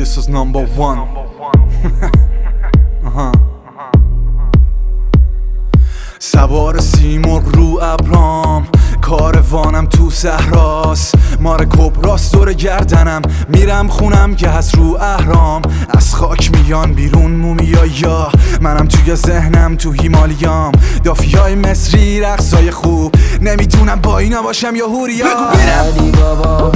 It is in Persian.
This is number one. سوار سیمرغ رو ابرام، کاروانم تو صحراست، مار کبراست دور گردنم، میرم خونم که هست رو اهرام. از خاک میان بیرون مومیایا، منم توی ذهنم تو هیمالیام. دافیای مصری رقصای خوب، نمیتونم با اینا باشم یا هوریا. بگو بیرم بابا